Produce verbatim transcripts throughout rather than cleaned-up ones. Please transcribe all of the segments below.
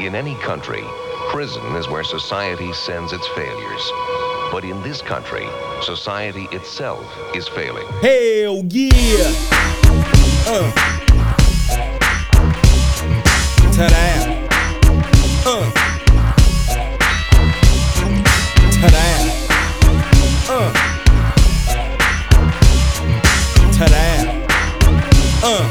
In any country, prison is where society sends its failures. But in this country, society itself is failing. Hell yeah! Uh. Ta-da! Uh. Ta-da! Uh. Ta-da! Uh.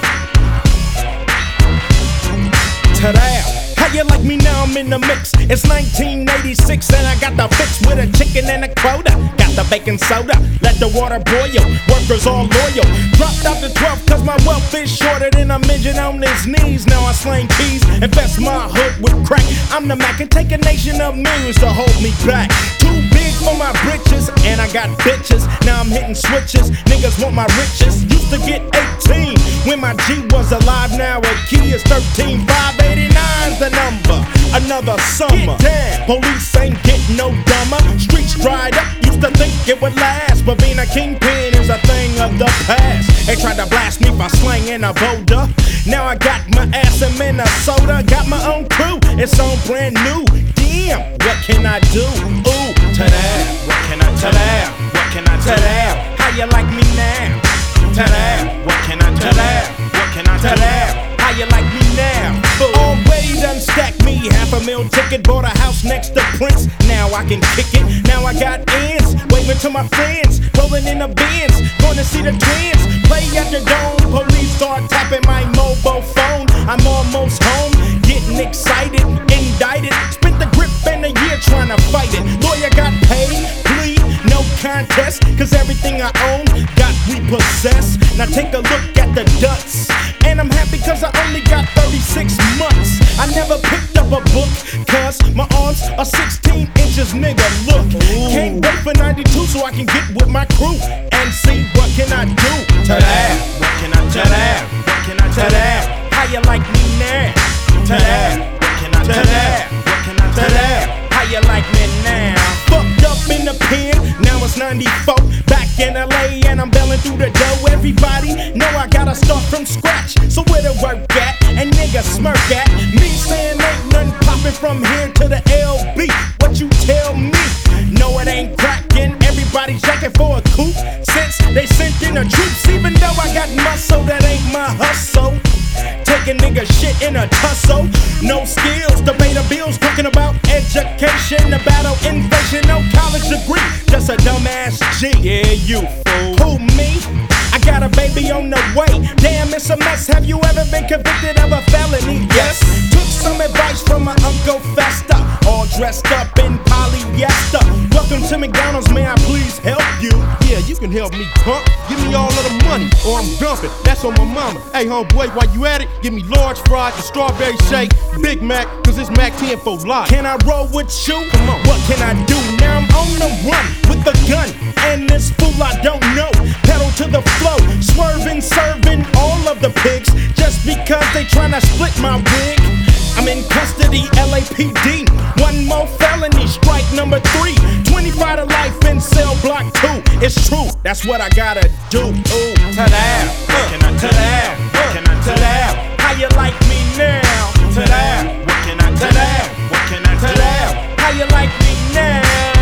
Ta-da! How you like me now? I'm in the mix. It's nineteen eighty-six and I got the fix with a chicken and a quota. Got the baking soda, let the water boil. Workers all loyal. Dropped out the twelve cause my wealth is shorter than a midget on his knees. Now I slang keys, invest my hood with crack. I'm the Mac and take a nation of millions to hold me back. Too big for my britches and I got bitches. Now I'm hitting switches, niggas want my riches. Used to get eighteen when my G was alive. Now a key is thirteen. five eighty-nine's the number. Another summer. Police ain't getting no dumber. Streets dried up, used to think it would last, but being a kingpin is a thing of the past. They tried to blast me for slang in a boulder. Now I got my ass in Minnesota. Got my own crew, it's on brand new. Damn, what can I do? Ooh, ta-da, what can I ta-da, what can I ta-da? How you like me now? Ta-da, what can I ta-da, what can I ta-da? How you like me now? Already done stacked me half a mil ticket. Bought a house next to Prince. Now I can kick it. Now I got ends. Waving to my friends. Rolling in the Benz. Going to see the twins. Play at the dome. Police start tapping my mobile phone. I'm almost home. Getting excited. Indicted. Spent the grip in a year trying to fight it. Lawyer got paid. Plea. No contest. Cause everything I own got repossessed. Now take a look at the duts. And I'm happy cause I only got thirty-six months. I never picked up a book cause my arms are sixteen inches, nigga, look. Ooh. Can't wait for ninety-two so I can get with my crew and see what can I do. Ta-da, what can I ta-da, what can I ta-da? How you like me now? Ta-da, what can I ta-da, what can I ta-da? How you like me now? Fucked up in the pen, now it's ninety-four. Back in L A and I'm belling through the dough. Everybody know I gotta start from scratch. So where the work at? And niggas smirk at me saying ain't nothing popping from here to the L B. What you tell me? No, it ain't cracking. Everybody's jacking for a coup since they sent in the troops. Even though I got muscle, that ain't my hustle. Taking nigga shit in a tussle. No skills, debate the bills, talking about education. The battle invasion, no college degree, just a dumbass G. Yeah, you fool. Who, me? I got a baby on the way. Damn, it's a mess. Have you ever been convicted of a felony? Yes. Took some advice from my Uncle Fester. All dressed up in polyester. Welcome to McDonald's, may I please help you? Yeah, you can help me, punk. Give me all of the money, or I'm dumping. That's on my mama. Hey, homeboy, while you at it, give me large fries, a strawberry shake, Big Mac, cause it's Mac ten for life. Can I roll with you? Come on. What can I do? Now I'm on the run with the gun. And this fool I don't know. Pedal to the flow, swerving, serving all of the pigs. Just because they tryna split my wig. I'm in custody, L A P D. One more felony, strike number three. twenty-five to life in cell block two. It's true, that's what I gotta do. Ooh, ta-da, what can I ta-da, what can I ta-da? How you like me now? Ta-da, what can I ta-da, what can I ta-da? How you like me now?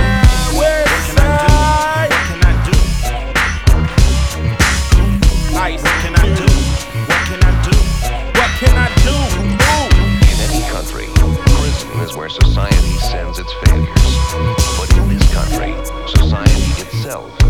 West side, what can I do? Ice, what can I do? What can I do? What can I do? Country, prison is where society sends its failures. But in this country, society itself